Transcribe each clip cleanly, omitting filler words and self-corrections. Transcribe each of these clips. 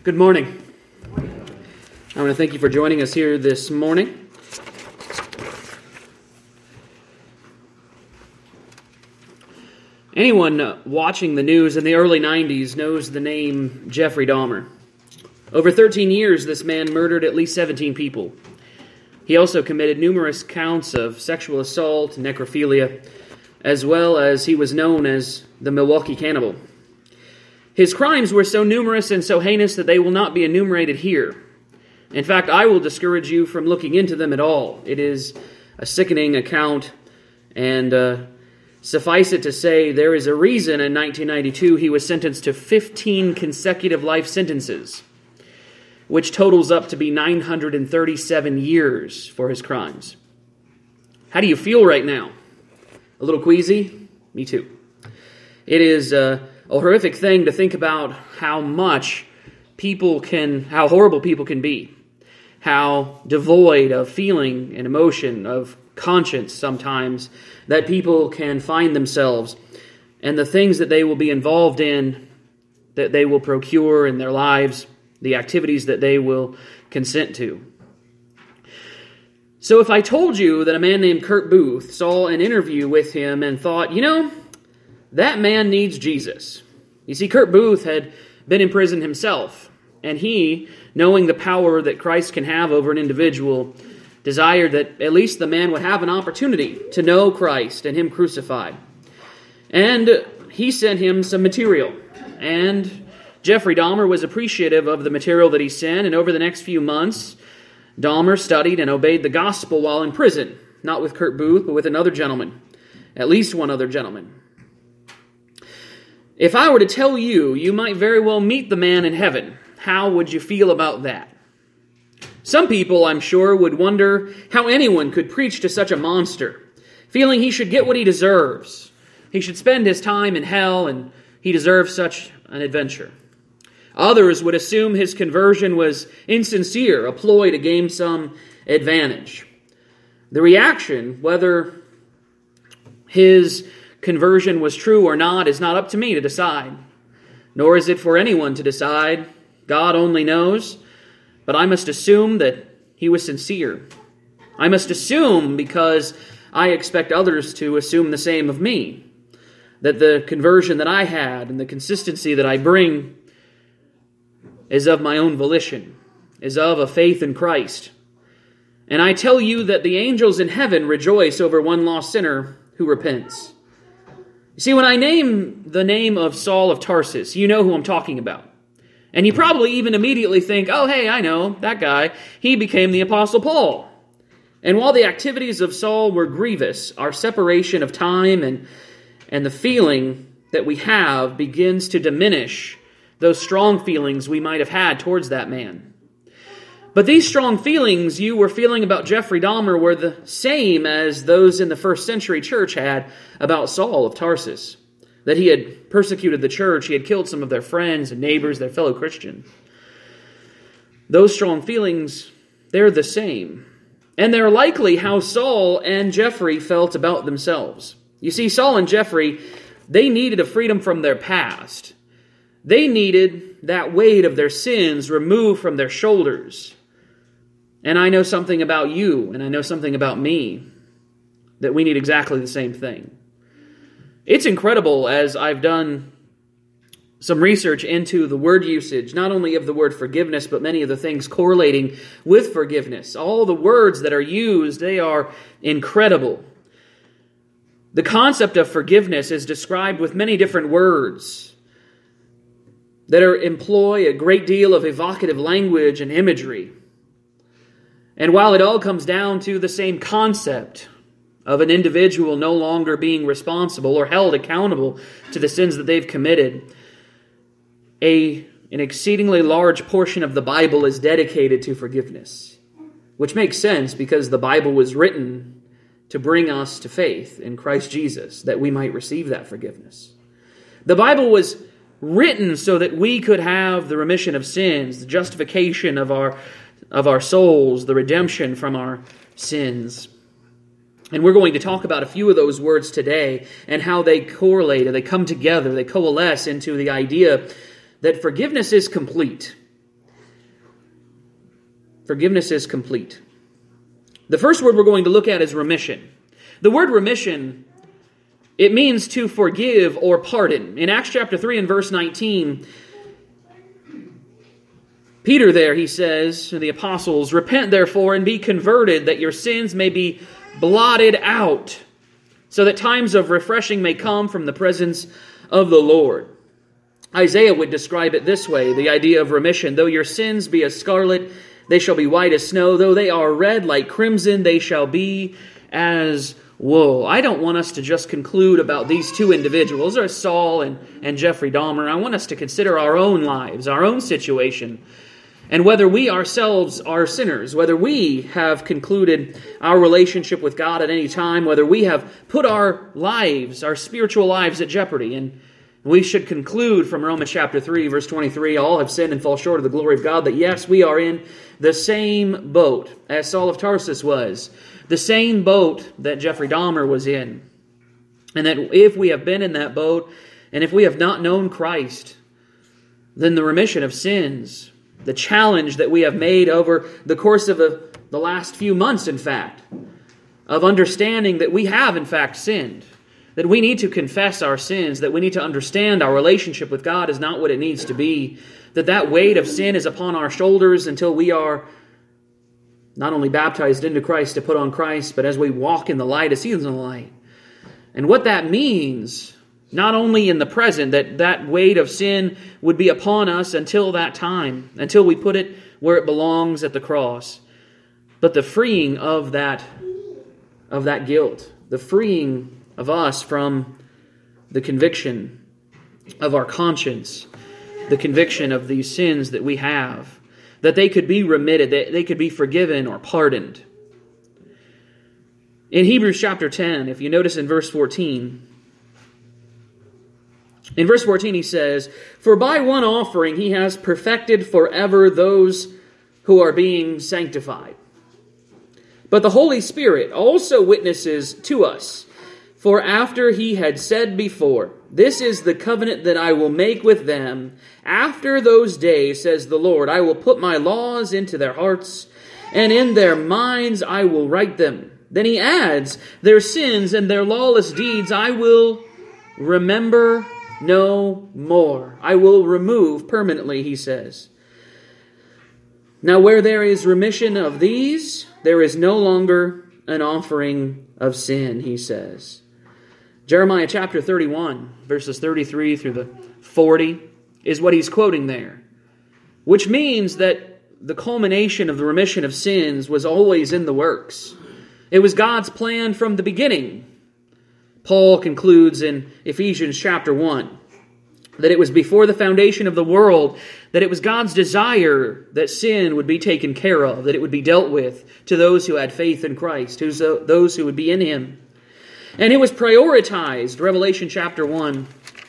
Good morning. I want to thank you for joining us here this morning. Anyone watching the news in the early 90s knows the name Jeffrey Dahmer. Over 13 years, this man murdered at least 17 people. He also committed numerous counts of sexual assault and necrophilia, as well as he was known as the Milwaukee Cannibal. His crimes were so numerous and so heinous that they will not be enumerated here. In fact, I will discourage you from looking into them at all. It is a sickening account, and suffice it to say, there is a reason in 1992 he was sentenced to 15 consecutive life sentences, which totals up to be 937 years for his crimes. How do you feel right now? A little queasy? Me too. It is a horrific thing to think about how horrible people can be, how devoid of feeling and emotion, of conscience sometimes, that people can find themselves, and the things that they will be involved in, that they will procure in their lives, the activities that they will consent to. So if I told you that a man named Kurt Booth saw an interview with him and thought, that man needs Jesus. You see, Kurt Booth had been in prison himself, and he, knowing the power that Christ can have over an individual, desired that at least the man would have an opportunity to know Christ and Him crucified. And he sent him some material, and Jeffrey Dahmer was appreciative of the material that he sent, and over the next few months, Dahmer studied and obeyed the gospel while in prison, not with Kurt Booth, but with another gentleman, at least one other gentleman. If I were to tell you, you might very well meet the man in heaven, how would you feel about that? Some people, I'm sure, would wonder how anyone could preach to such a monster, feeling he should get what he deserves. He should spend his time in hell, and he deserves such an adventure. Others would assume his conversion was insincere, a ploy to gain some advantage. The reaction, whether his conversion was true or not, is not up to me to decide. Nor is it for anyone to decide. God only knows. But I must assume that he was sincere. I must assume because I expect others to assume the same of me. That the conversion that I had and the consistency that I bring is of my own volition, is of a faith in Christ. And I tell you that the angels in heaven rejoice over one lost sinner who repents. You see, when I name the name of Saul of Tarsus, you know who I'm talking about. And you probably even immediately think, oh, hey, I know, that guy. He became the Apostle Paul. And while the activities of Saul were grievous, our separation of time and the feeling that we have begins to diminish those strong feelings we might have had towards that man. But these strong feelings you were feeling about Jeffrey Dahmer were the same as those in the first century church had about Saul of Tarsus. That he had persecuted the church, he had killed some of their friends and neighbors, their fellow Christians. Those strong feelings, they're the same. And they're likely how Saul and Jeffrey felt about themselves. You see, Saul and Jeffrey, they needed a freedom from their past. They needed that weight of their sins removed from their shoulders. And I know something about you, and I know something about me, that we need exactly the same thing. It's incredible, as I've done some research into the word usage, not only of the word forgiveness, but many of the things correlating with forgiveness. All the words that are used, they are incredible. The concept of forgiveness is described with many different words that employ a great deal of evocative language and imagery. And while it all comes down to the same concept of an individual no longer being responsible or held accountable to the sins that they've committed, an exceedingly large portion of the Bible is dedicated to forgiveness, which makes sense because the Bible was written to bring us to faith in Christ Jesus, that we might receive that forgiveness. The Bible was written so that we could have the remission of sins, the justification of our souls, the redemption from our sins. And we're going to talk about a few of those words today and how they correlate and they come together, they coalesce into the idea that forgiveness is complete. Forgiveness is complete. The first word we're going to look at is remission. The word remission, it means to forgive or pardon. In Acts chapter 3 and verse 19, Peter there, he says to the apostles, "Repent therefore and be converted, that your sins may be blotted out, so that times of refreshing may come from the presence of the Lord." Isaiah would describe it this way, the idea of remission. "Though your sins be as scarlet, they shall be white as snow. Though they are red like crimson, they shall be as wool." I don't want us to just conclude about these two individuals, or Saul and Jeffrey Dahmer. I want us to consider our own lives, our own situation, and whether we ourselves are sinners, whether we have concluded our relationship with God at any time, whether we have put our lives, our spiritual lives at jeopardy. And we should conclude from Romans chapter 3, verse 23, all have sinned and fall short of the glory of God, that yes, we are in the same boat as Saul of Tarsus was, the same boat that Jeffrey Dahmer was in. And that if we have been in that boat, and if we have not known Christ, then the remission of sins, the challenge that we have made over the course of the last few months, in fact, of understanding that we have, in fact, sinned, that we need to confess our sins, that we need to understand our relationship with God is not what it needs to be, that weight of sin is upon our shoulders until we are not only baptized into Christ to put on Christ, but as we walk in the light, as He is in the light. And what that means, not only in the present, that weight of sin would be upon us until that time, until we put it where it belongs at the cross, but the freeing of that guilt, the freeing of us from the conviction of our conscience, the conviction of these sins that we have, that they could be remitted, that they could be forgiven or pardoned. In Hebrews chapter 10, if you notice in verse 14, he says, "For by one offering He has perfected forever those who are being sanctified. But the Holy Spirit also witnesses to us. For after He had said before, 'This is the covenant that I will make with them. After those days, says the Lord, I will put my laws into their hearts, and in their minds I will write them.' Then He adds, 'Their sins and their lawless deeds I will remember no more.'" I will remove permanently, He says. "Now where there is remission of these, there is no longer an offering of sin," He says. Jeremiah chapter 31, verses 33 through the 40, is what he's quoting there. Which means that the culmination of the remission of sins was always in the works. It was God's plan from the beginning. Paul concludes in Ephesians chapter 1 that it was before the foundation of the world, that it was God's desire that sin would be taken care of, that it would be dealt with to those who had faith in Christ, those who would be in Him. And it was prioritized, Revelation chapter 1.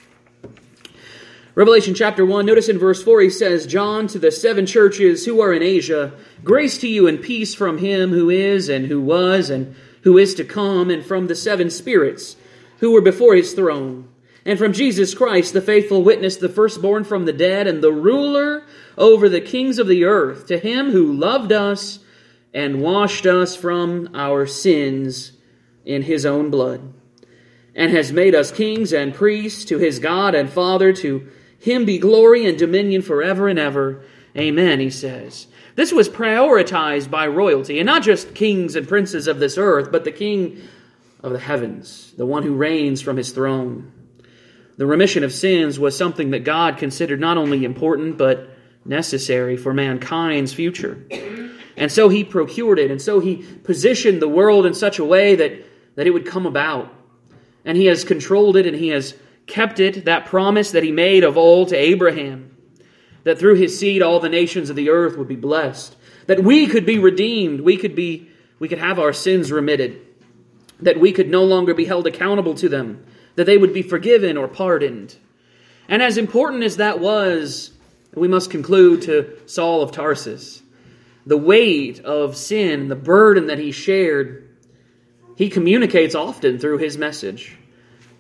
Revelation chapter 1, notice in verse 4, he says, "John, to the 7 churches who are in Asia, grace to you and peace from Him who is and who was and who is to come, and from the 7 spirits who were before His throne, and from Jesus Christ, the faithful witness, the firstborn from the dead, and the ruler over the kings of the earth, to Him who loved us and washed us from our sins in His own blood, and has made us kings and priests to His God and Father. To Him be glory and dominion forever and ever. Amen," he says. This was prioritized by royalty, and not just kings and princes of this earth, but the King of the heavens, the one who reigns from His throne. The remission of sins was something that God considered not only important, but necessary for mankind's future. And so He procured it, and so He positioned the world in such a way that it would come about. And He has controlled it, and He has kept it, that promise that He made of old to Abraham, that through his seed all the nations of the earth would be blessed, that we could be redeemed, we could have our sins remitted, that we could no longer be held accountable to them, that they would be forgiven or pardoned. And as important as that was, we must conclude to Saul of Tarsus. The weight of sin, the burden that he shared, he communicates often through his message.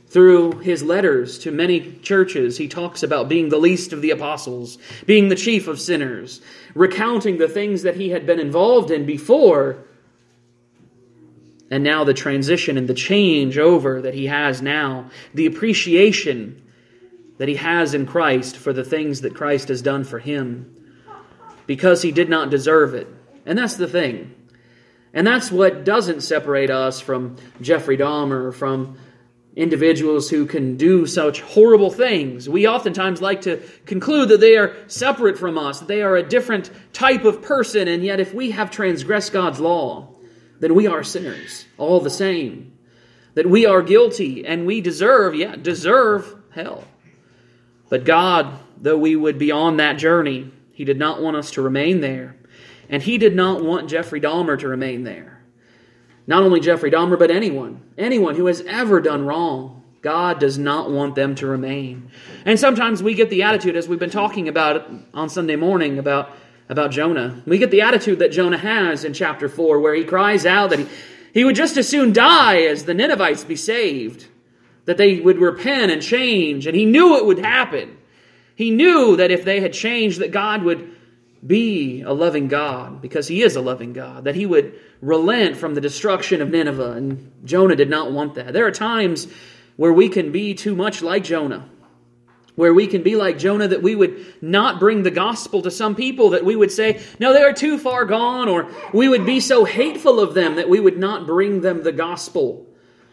Through his letters to many churches, he talks about being the least of the apostles, being the chief of sinners, recounting the things that he had been involved in before, and now the transition and the change over that he has now, the appreciation that he has in Christ for the things that Christ has done for him, because he did not deserve it. And that's the thing. And that's what doesn't separate us from Jeffrey Dahmer, from individuals who can do such horrible things. We oftentimes like to conclude that they are separate from us, that they are a different type of person, and yet if we have transgressed God's law, then we are sinners all the same. That we are guilty and we deserve hell. But God, though we would be on that journey, He did not want us to remain there. And He did not want Jeffrey Dahmer to remain there. Not only Jeffrey Dahmer, but anyone who has ever done wrong, God does not want them to remain. And sometimes we get the attitude, as we've been talking about on Sunday morning, about Jonah. We get the attitude that Jonah has in chapter 4, where he cries out that he would just as soon die as the Ninevites be saved, that they would repent and change, and he knew it would happen. He knew that if they had changed, that God would be a loving God, because He is a loving God, that He would relent from the destruction of Nineveh, and Jonah did not want that. There are times where we can be too much like Jonah, where we can be like Jonah, that we would not bring the gospel to some people, that we would say, no, they are too far gone, or we would be so hateful of them that we would not bring them the gospel.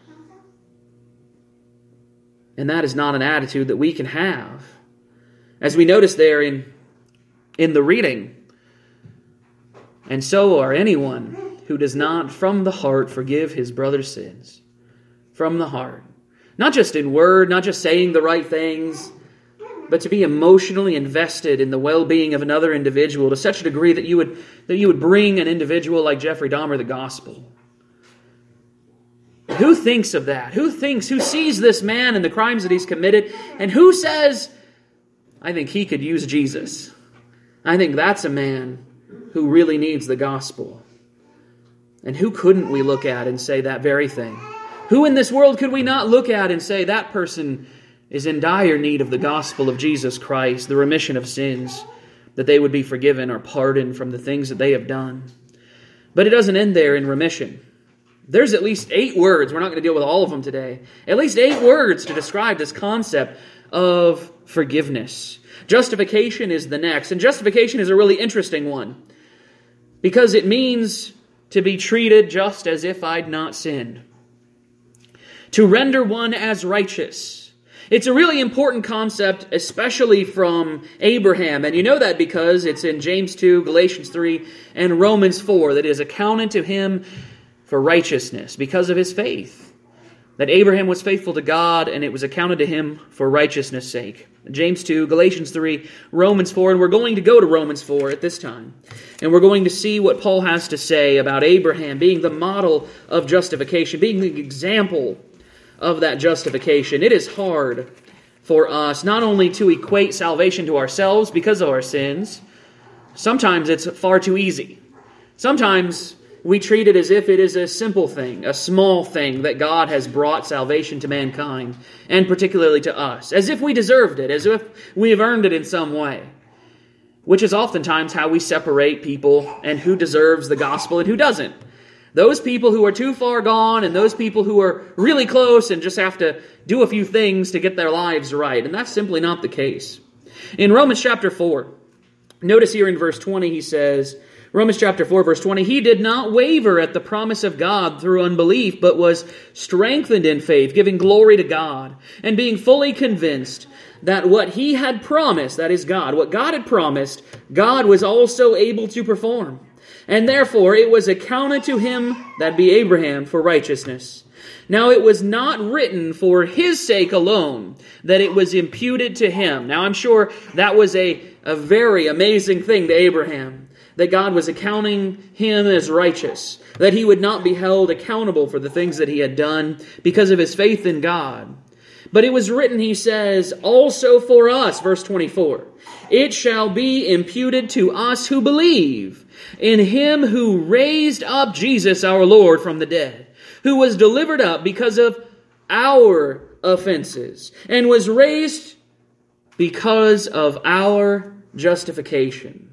And that is not an attitude that we can have. As we notice there in the reading, and so are anyone who does not from the heart forgive his brother's sins. From the heart. Not just in word, not just saying the right things, but to be emotionally invested in the well-being of another individual to such a degree that you would bring an individual like Jeffrey Dahmer the gospel. Who thinks of that? Who sees this man and the crimes that he's committed, and who says, I think he could use Jesus? I think that's a man who really needs the gospel. And who couldn't we look at and say that very thing? Who in this world could we not look at and say that person is in dire need of the gospel of Jesus Christ, the remission of sins, that they would be forgiven or pardoned from the things that they have done? But it doesn't end there in remission. There's at least 8 words, we're not going to deal with all of them today, at least 8 words to describe this concept of forgiveness. Justification is the next, and justification is a really interesting one, because it means to be treated just as if I'd not sinned. To render one as righteous. It's a really important concept, especially from Abraham, and you know that because it's in James 2, Galatians 3, and Romans 4, that it is accounted to him for righteousness because of his faith. That Abraham was faithful to God, and it was accounted to him for righteousness' sake. James 2, Galatians 3, Romans 4, and we're going to go to Romans 4 at this time. And we're going to see what Paul has to say about Abraham being the model of justification, being the example of that justification. It is hard for us not only to equate salvation to ourselves because of our sins. Sometimes it's far too easy. Sometimes we treat it as if it is a simple thing, a small thing that God has brought salvation to mankind, and particularly to us, as if we deserved it, as if we have earned it in some way, which is oftentimes how we separate people and who deserves the gospel and who doesn't. Those people who are too far gone and those people who are really close and just have to do a few things to get their lives right, and that's simply not the case. In Romans chapter 4, notice here in verse 20 he says, Romans chapter 4, verse 20, he did not waver at the promise of God through unbelief, but was strengthened in faith, giving glory to God, and being fully convinced that what he had promised, that is God, what God had promised, God was also able to perform. And therefore it was accounted to him, that be Abraham, for righteousness. Now it was not written for his sake alone, that it was imputed to him. Now I'm sure that was a very amazing thing to Abraham, that God was accounting him as righteous, that he would not be held accountable for the things that he had done because of his faith in God. But it was written, he says, also for us, verse 24, it shall be imputed to us who believe in him who raised up Jesus our Lord from the dead, who was delivered up because of our offenses, and was raised because of our justification.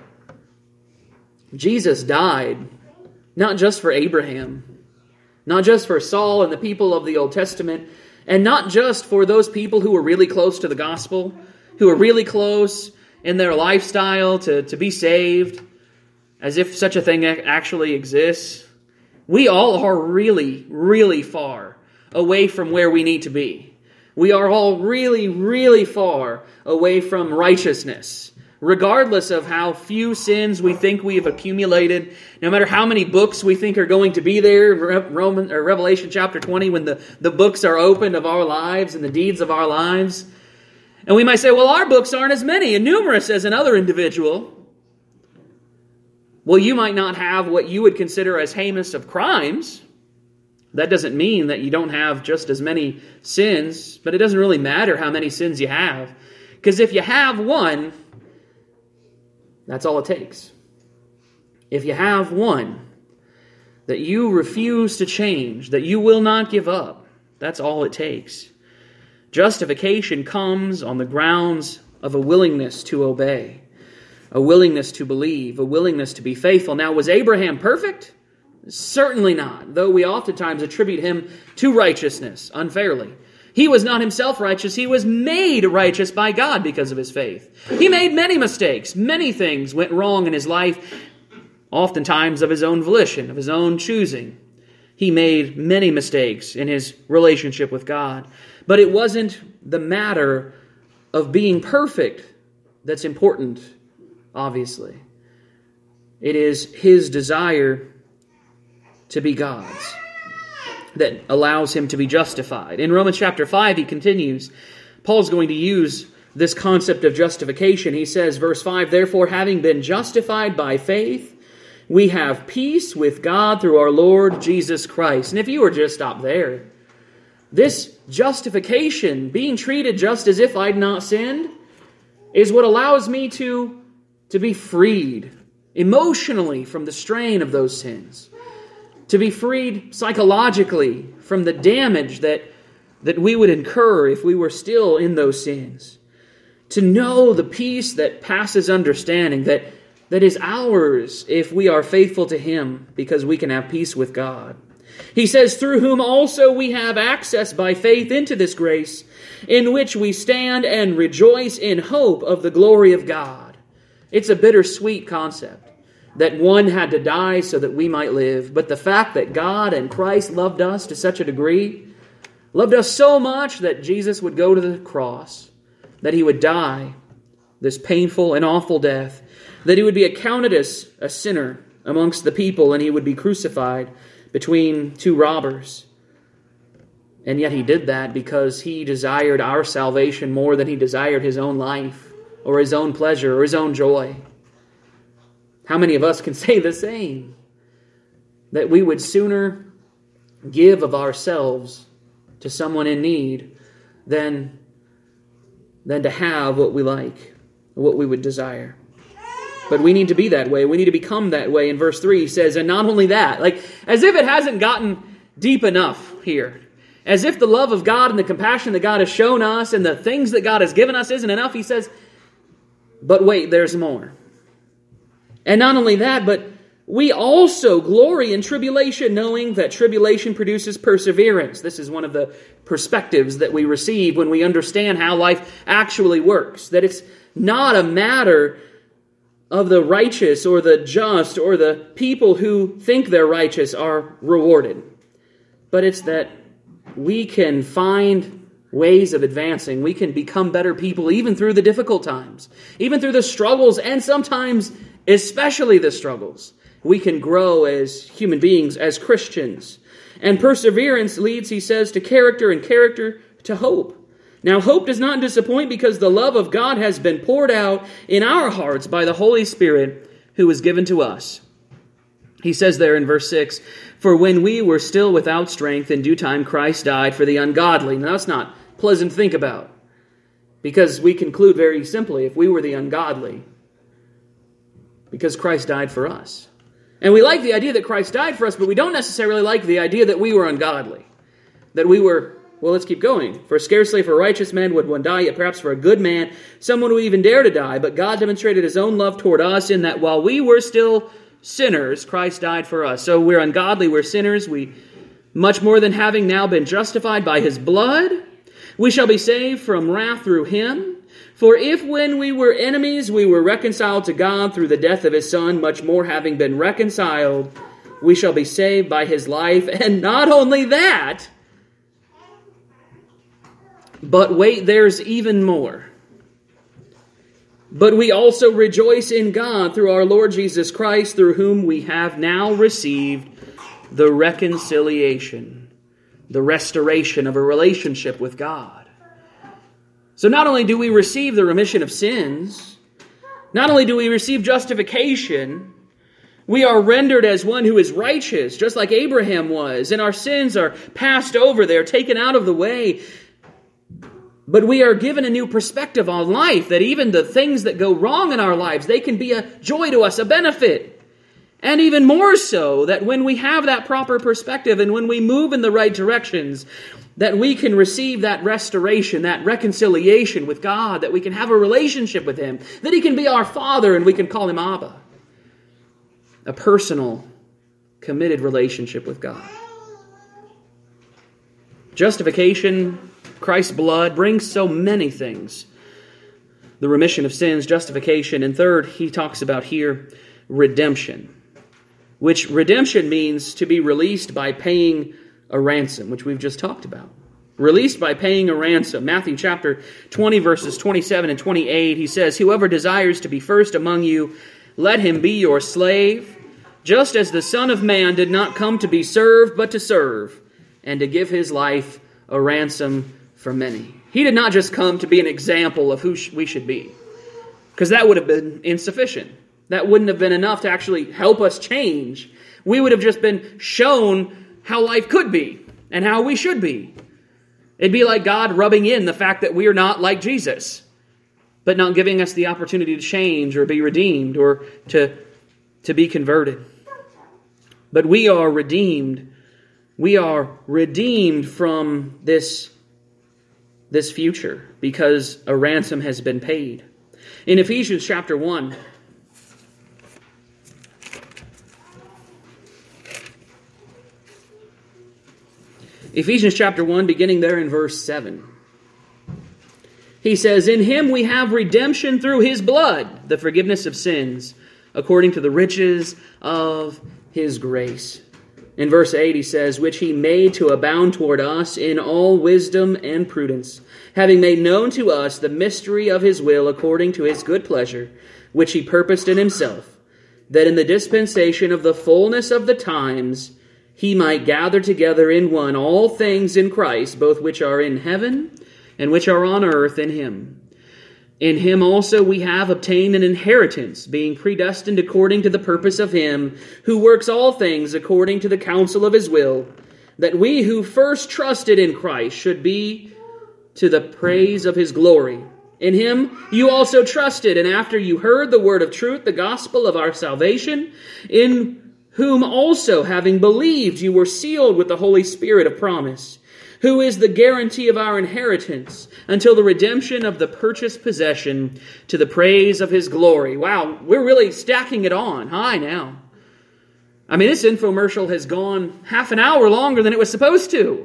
Jesus died not just for Abraham, not just for Saul and the people of the Old Testament, and not just for those people who were really close to the gospel, who were really close in their lifestyle to be saved, as if such a thing actually exists. We all are really, really far away from where we need to be. We are all really, really far away from righteousness. Regardless of how few sins we think we have accumulated, no matter how many books we think are going to be there, Revelation chapter 20, when the books are opened of our lives and the deeds of our lives. And we might say, well, our books aren't as many and numerous as another individual. Well, you might not have what you would consider as heinous of crimes. That doesn't mean that you don't have just as many sins, but it doesn't really matter how many sins you have. Because if you have one, that's all it takes. If you have one that you refuse to change, that you will not give up, that's all it takes. Justification comes on the grounds of a willingness to obey, a willingness to believe, a willingness to be faithful. Now, was Abraham perfect? Certainly not, though we oftentimes attribute him to righteousness unfairly. He was not himself righteous. He was made righteous by God because of his faith. He made many mistakes. Many things went wrong in his life, oftentimes of his own volition, of his own choosing. He made many mistakes in his relationship with God. But it wasn't the matter of being perfect that's important, obviously. It is his desire to be God's that allows him to be justified. In Romans chapter 5, he continues. Paul's going to use this concept of justification. He says, verse 5, therefore, having been justified by faith, we have peace with God through our Lord Jesus Christ. And if you were just stop there, this justification, being treated just as if I'd not sinned, is what allows me to be freed emotionally from the strain of those sins. To be freed psychologically from the damage that we would incur if we were still in those sins. To know the peace that passes understanding, that is ours if we are faithful to Him, because we can have peace with God. He says, through whom also we have access by faith into this grace, in which we stand and rejoice in hope of the glory of God. It's a bittersweet concept. That one had to die so that we might live. But the fact that God and Christ loved us to such a degree, loved us so much that Jesus would go to the cross, that He would die this painful and awful death, that He would be accounted as a sinner amongst the people, and He would be crucified between two robbers. And yet He did that because He desired our salvation more than He desired His own life, or His own pleasure, or His own joy. How many of us can say the same? That we would sooner give of ourselves to someone in need than to have what we like, what we would desire. But we need to be that way. We need to become that way. In verse 3 he says, and not only that, as if it hasn't gotten deep enough here. As if the love of God and the compassion that God has shown us and the things that God has given us isn't enough, he says, but wait, there's more. And not only that, but we also glory in tribulation, knowing that tribulation produces perseverance. This is one of the perspectives that we receive when we understand how life actually works. That it's not a matter of the righteous or the just or the people who think they're righteous are rewarded. But it's that we can find ways of advancing. We can become better people even through the difficult times, even through the struggles, and sometimes especially the struggles. We can grow as human beings, as Christians. And perseverance leads, he says, to character, and character to hope. Now, hope does not disappoint because the love of God has been poured out in our hearts by the Holy Spirit who was given to us. He says there in verse 6, for when we were still without strength, in due time Christ died for the ungodly. Now, that's not pleasant to think about, because we conclude very simply, if we were the ungodly, because Christ died for us. And we like the idea that Christ died for us, but we don't necessarily like the idea that we were ungodly, that we were Well, let's keep going. For scarcely for a righteous man would one die, yet perhaps for a good man someone would even dare to die. But God demonstrated his own love toward us in that while we were still sinners, Christ died for us. So we're ungodly, we're sinners. We, much more than having now been justified by his blood, we shall be saved from wrath through him. For if when we were enemies we were reconciled to God through the death of his Son, much more having been reconciled, we shall be saved by his life. And not only that, but wait, there's even more. But we also rejoice in God through our Lord Jesus Christ, through whom we have now received the reconciliation, the restoration of a relationship with God. So not only do we receive the remission of sins, not only do we receive justification, we are rendered as one who is righteous, just like Abraham was, and our sins are passed over, they are taken out of the way. But we are given a new perspective on life, that even the things that go wrong in our lives, they can be a joy to us, a benefit. And even more so, that when we have that proper perspective and when we move in the right directions, that we can receive that restoration, that reconciliation with God, that we can have a relationship with him, that he can be our Father and we can call him Abba. A personal, committed relationship with God. Justification, Christ's blood brings so many things. The remission of sins, justification, and third, he talks about here, redemption. Which redemption means to be released by paying a ransom, which we've just talked about. Released by paying a ransom. Matthew chapter 20, verses 27 and 28, he says, "Whoever desires to be first among you, let him be your slave, just as the Son of Man did not come to be served, but to serve, and to give his life a ransom for many." He did not just come to be an example of who we should be, because that would have been insufficient. That wouldn't have been enough to actually help us change. We would have just been shown how life could be and how we should be. It'd be like God rubbing in the fact that we are not like Jesus, but not giving us the opportunity to change or be redeemed or to be converted. But we are redeemed. We are redeemed from this future because a ransom has been paid. In Ephesians chapter 1, Ephesians chapter 1, beginning there in verse 7. He says, "In him we have redemption through his blood, the forgiveness of sins, according to the riches of his grace." In verse 8 he says, "Which he made to abound toward us in all wisdom and prudence, having made known to us the mystery of his will according to his good pleasure, which he purposed in himself, that in the dispensation of the fullness of the times he might gather together in one all things in Christ, both which are in heaven and which are on earth in him. In him also we have obtained an inheritance, being predestined according to the purpose of him who works all things according to the counsel of his will, that we who first trusted in Christ should be to the praise of his glory. In him you also trusted, and after you heard the word of truth, the gospel of our salvation, in whom also, having believed, you were sealed with the Holy Spirit of promise, who is the guarantee of our inheritance until the redemption of the purchased possession to the praise of his glory. Wow, we're really stacking it on high now. I mean, this infomercial has gone half an hour longer than it was supposed to.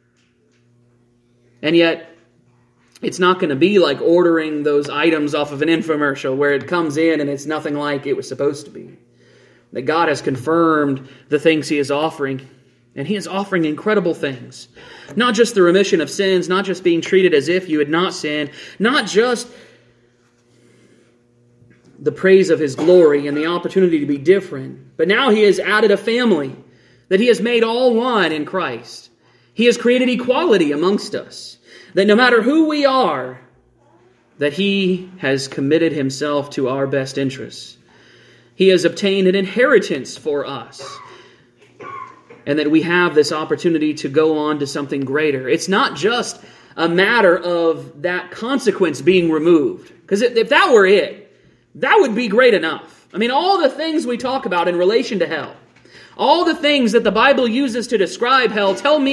And yet, it's not going to be like ordering those items off of an infomercial where it comes in and it's nothing like it was supposed to be. That God has confirmed the things he is offering. And he is offering incredible things. Not just the remission of sins, not just being treated as if you had not sinned, not just the praise of his glory and the opportunity to be different, but now he has added a family, that he has made all one in Christ. He has created equality amongst us, that no matter who we are, that he has committed himself to our best interests. He has obtained an inheritance for us. And that we have this opportunity to go on to something greater. It's not just a matter of that consequence being removed. Because if that were it, that would be great enough. I mean, all the things we talk about in relation to hell, all the things that the Bible uses to describe hell, tell me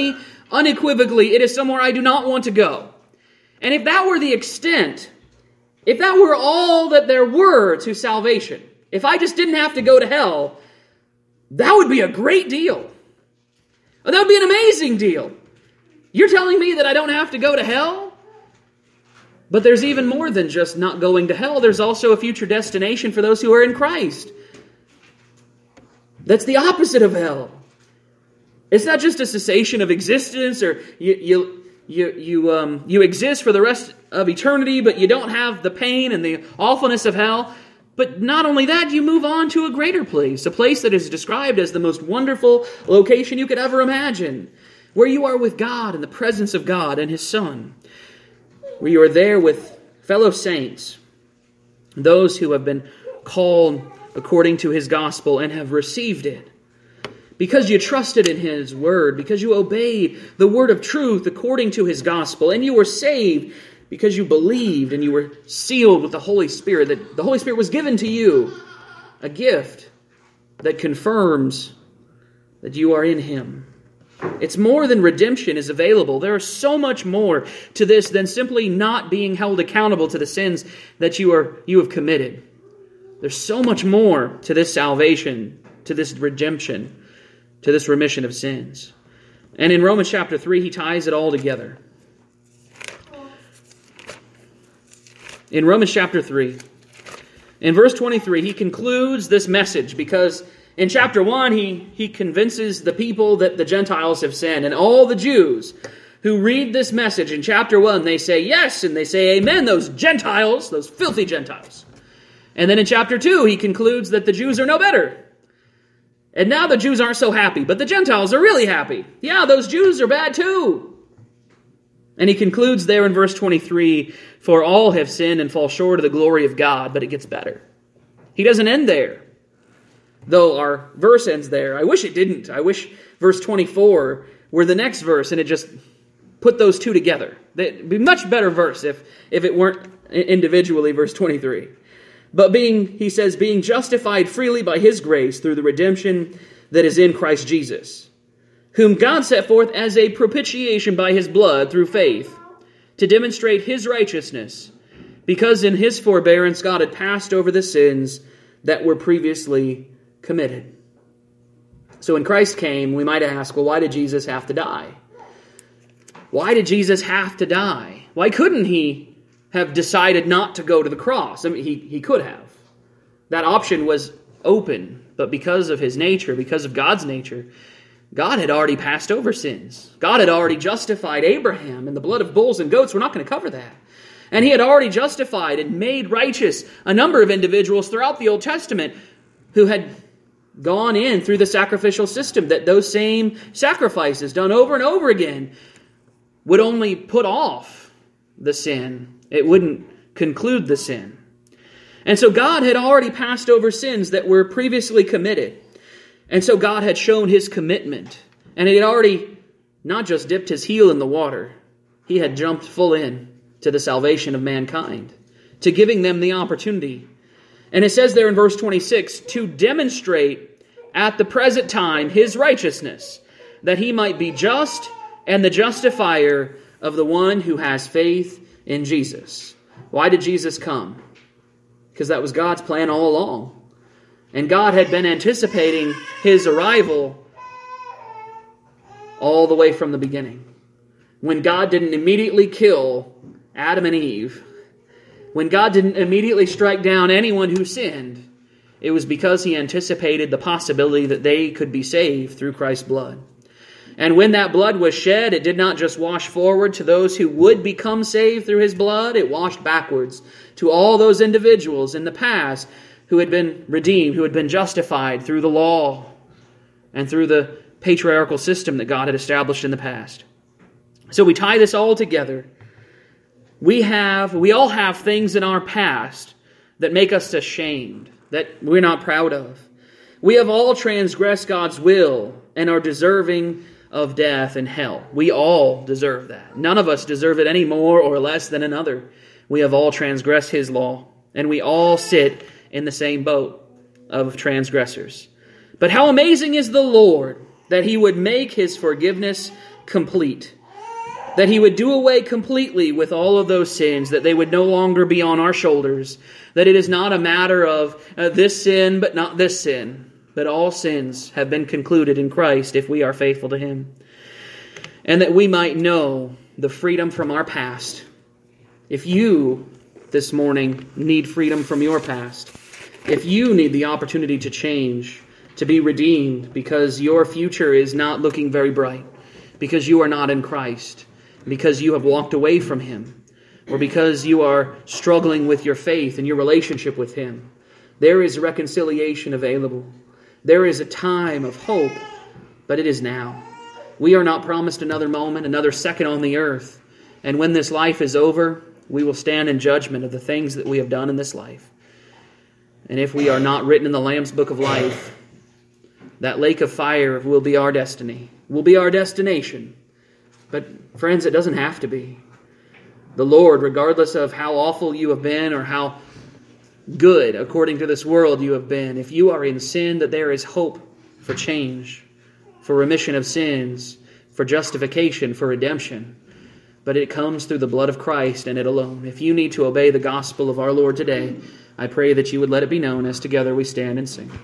unequivocally, it is somewhere I do not want to go. And if that were the extent, if that were all that there were to salvation, if I just didn't have to go to hell, that would be a great deal. That would be an amazing deal. You're telling me that I don't have to go to hell? But there's even more than just not going to hell. There's also a future destination for those who are in Christ. That's the opposite of hell. It's not just a cessation of existence, or you exist for the rest of eternity, but you don't have the pain and the awfulness of hell. But not only that, you move on to a greater place, a place that is described as the most wonderful location you could ever imagine, where you are with God in the presence of God and His Son, where you are there with fellow saints, those who have been called according to His gospel and have received it. Because you trusted in His word, because you obeyed the word of truth according to His gospel, and you were saved because you believed and you were sealed with the Holy Spirit, that the Holy Spirit was given to you, a gift that confirms that you are in Him. It's more than redemption is available. There is so much more to this than simply not being held accountable to the sins that you have committed. There's so much more to this salvation, to this redemption, to this remission of sins. And in Romans chapter 3, he ties it all together. In Romans chapter 3, in verse 23, he concludes this message because in chapter 1, he convinces the people that the Gentiles have sinned. And all the Jews who read this message in chapter 1, they say yes, and they say amen, those Gentiles, those filthy Gentiles. And then in chapter 2, he concludes that the Jews are no better. And now the Jews aren't so happy, but the Gentiles are really happy. Yeah, those Jews are bad too. And he concludes there in verse 23, for all have sinned and fall short of the glory of God, but it gets better. He doesn't end there, though our verse ends there. I wish it didn't. I wish verse 24 were the next verse and it just put those two together. It'd be a much better verse if it weren't individually verse 23. But he says, being justified freely by His grace through the redemption that is in Christ Jesus, whom God set forth as a propitiation by His blood through faith, to demonstrate His righteousness, because in His forbearance God had passed over the sins that were previously committed. So when Christ came, we might ask, well, why did Jesus have to die? Why did Jesus have to die? Why couldn't He have decided not to go to the cross? I mean, he could have. That option was open, but because of His nature, because of God's nature, God had already passed over sins. God had already justified Abraham in the blood of bulls and goats. We're not going to cover that. And He had already justified and made righteous a number of individuals throughout the Old Testament who had gone in through the sacrificial system, that those same sacrifices done over and over again would only put off the sin. It wouldn't conclude the sin. And so God had already passed over sins that were previously committed. And so God had shown His commitment. And He had already not just dipped His heel in the water. He had jumped full in to the salvation of mankind, to giving them the opportunity. And it says there in verse 26, to demonstrate at the present time His righteousness, that He might be just and the justifier of the one who has faith in Jesus. Why did Jesus come? Because that was God's plan all along. And God had been anticipating His arrival all the way from the beginning. When God didn't immediately kill Adam and Eve, when God didn't immediately strike down anyone who sinned, it was because He anticipated the possibility that they could be saved through Christ's blood. And when that blood was shed, it did not just wash forward to those who would become saved through His blood. It washed backwards to all those individuals in the past who had been redeemed, who had been justified through the law and through the patriarchal system that God had established in the past. So we tie this all together. We all have things in our past that make us ashamed, that we're not proud of. We have all transgressed God's will and are deserving of death and hell. We all deserve that. None of us deserve it any more or less than another. We have all transgressed His law, and we all sit in the same boat of transgressors. But how amazing is the Lord, that He would make His forgiveness complete. That he would do away completely with all of those sins, that they would no longer be on our shoulders. That it is not a matter of this sin but not this sin. But all sins have been concluded in Christ if we are faithful to Him. And that we might know the freedom from our past. If you this morning need freedom from your past, if you need the opportunity to change, to be redeemed because your future is not looking very bright, because you are not in Christ, because you have walked away from Him, or because you are struggling with your faith and your relationship with Him, there is reconciliation available. There is a time of hope, but it is now. We are not promised another moment, another second on the earth. And when this life is over, we will stand in judgment of the things that we have done in this life. And if we are not written in the Lamb's Book of Life, that lake of fire will be our destiny, will be our destination. But friends, it doesn't have to be. The Lord, regardless of how awful you have been or how good, according to this world, you have been, if you are in sin, that there is hope for change, for remission of sins, for justification, for redemption. But it comes through the blood of Christ and it alone. If you need to obey the gospel of our Lord today, I pray that you would let it be known as together we stand and sing.